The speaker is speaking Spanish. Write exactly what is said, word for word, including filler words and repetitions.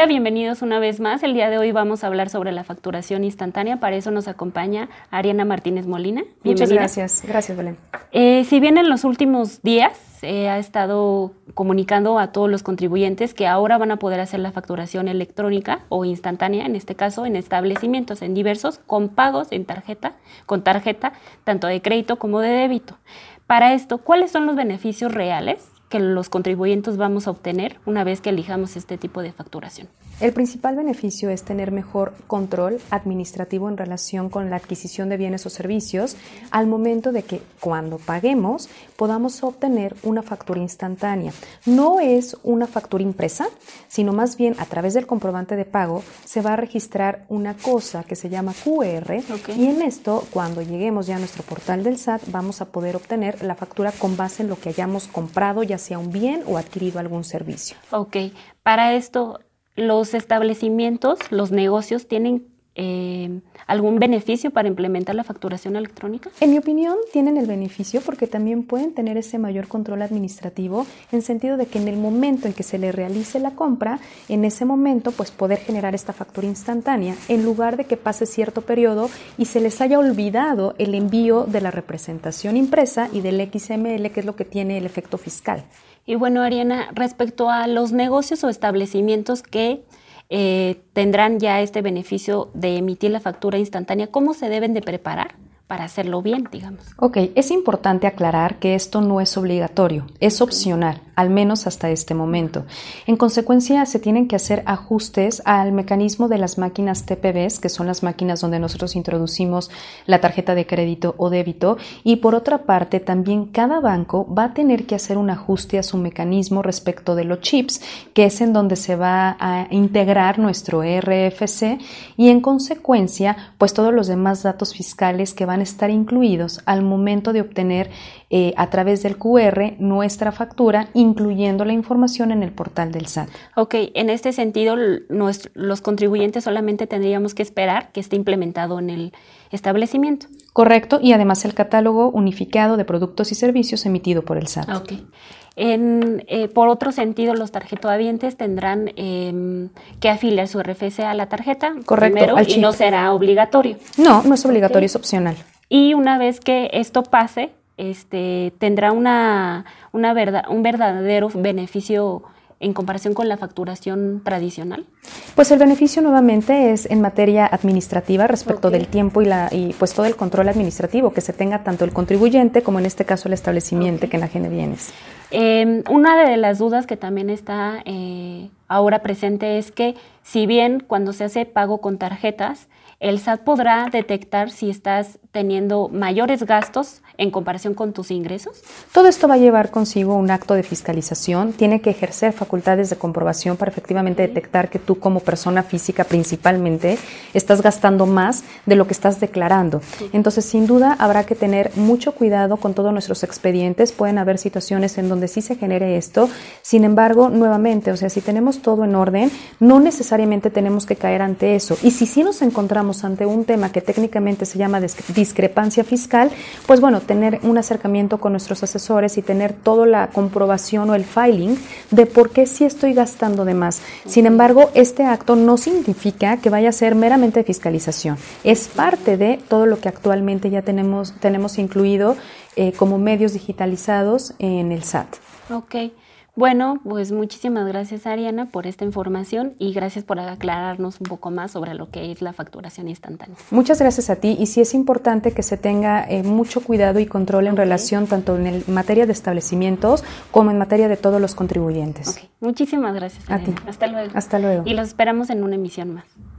Hola, bienvenidos una vez más. El día de hoy vamos a hablar sobre la facturación instantánea. Para eso nos acompaña Ariana Martínez Molina. Bienvenida. Muchas gracias. Gracias, Belén. Eh, si bien en los últimos días eh, ha estado comunicando a todos los contribuyentes que ahora van a poder hacer la facturación electrónica o instantánea, en este caso en establecimientos, en diversos, con pagos en tarjeta, con tarjeta, tanto de crédito como de débito. Para esto, ¿cuáles son los beneficios reales que los contribuyentes vamos a obtener una vez que elijamos este tipo de facturación? El principal beneficio es tener mejor control administrativo en relación con la adquisición de bienes o servicios al momento de que cuando paguemos podamos obtener una factura instantánea. No es una factura impresa, sino más bien a través del comprobante de pago se va a registrar una cosa que se llama Q R, okay. Y en esto, cuando lleguemos ya a nuestro portal del S A T, vamos a poder obtener la factura con base en lo que hayamos comprado, ya sea un bien o adquirido algún servicio. Ok, para esto, ¿los establecimientos, los negocios tienen eh, algún beneficio para implementar la facturación electrónica? En mi opinión, tienen el beneficio porque también pueden tener ese mayor control administrativo en sentido de que en el momento en que se le realice la compra, en ese momento pues poder generar esta factura instantánea en lugar de que pase cierto periodo y se les haya olvidado el envío de la representación impresa y del X M L, que es lo que tiene el efecto fiscal. Y bueno, Ariana, respecto a los negocios o establecimientos que eh, tendrán ya este beneficio de emitir la factura instantánea, ¿cómo se deben de preparar para hacerlo bien, digamos? Ok, es importante aclarar que esto no es obligatorio, es opcional, al menos hasta este momento. En consecuencia, se tienen que hacer ajustes al mecanismo de las máquinas T P Bs, que son las máquinas donde nosotros introducimos la tarjeta de crédito o débito, y por otra parte, también cada banco va a tener que hacer un ajuste a su mecanismo respecto de los chips, que es en donde se va a integrar nuestro R F C, y en consecuencia, pues todos los demás datos fiscales que van a estar incluidos al momento de obtener eh, a través del Q R nuestra factura, incluyendo la información en el portal del S A T. Ok, en este sentido, nuestro, los contribuyentes solamente tendríamos que esperar que esté implementado en el establecimiento. Correcto, y además el catálogo unificado de productos y servicios emitido por el S A T. Ok. En, eh, por otro sentido, los tarjetohabientes tendrán eh, que afiliar su R F C a la tarjeta. Correcto, primero, al y chip. No será obligatorio. No, no es obligatorio, okay. Es opcional. Y una vez que esto pase, este, tendrá una, una verdad, un verdadero beneficio en comparación con la facturación tradicional. Pues el beneficio nuevamente es en materia administrativa respecto okay. del tiempo y, la, y pues todo el control administrativo que se tenga tanto el contribuyente como en este caso el establecimiento okay. que enajene bienes. Eh, una de las dudas que también está eh, ahora presente es que si bien cuando se hace pago con tarjetas, el S A T podrá detectar si estás teniendo mayores gastos en comparación con tus ingresos. Todo esto va a llevar consigo un acto de fiscalización, tiene que ejercer facultades de comprobación para efectivamente detectar que tú como persona física principalmente estás gastando más de lo que estás declarando. Entonces, sin duda, habrá que tener mucho cuidado con todos nuestros expedientes. Pueden haber situaciones en donde sí se genere esto. Sin embargo, nuevamente, o sea, si tenemos todo en orden, no necesariamente tenemos que caer ante eso. Y si sí nos encontramos ante un tema que técnicamente se llama discrepancia fiscal, pues bueno, tener un acercamiento con nuestros asesores y tener toda la comprobación o el filing de por qué sí estoy gastando de más. Sin embargo, este acto no significa que vaya a ser meramente de fiscalización. Es parte de todo lo que actualmente ya tenemos, tenemos incluido eh, como medios digitalizados en el S A T. Ok. Bueno, pues muchísimas gracias, Ariana, por esta información y gracias por aclararnos un poco más sobre lo que es la facturación instantánea. Muchas gracias a ti, y sí es importante que se tenga eh, mucho cuidado y control en okay. relación tanto en el, materia de establecimientos como en materia de todos los contribuyentes. Okay. Muchísimas gracias, Ariana. A ti. Hasta luego. Hasta luego. Y los esperamos en una emisión más.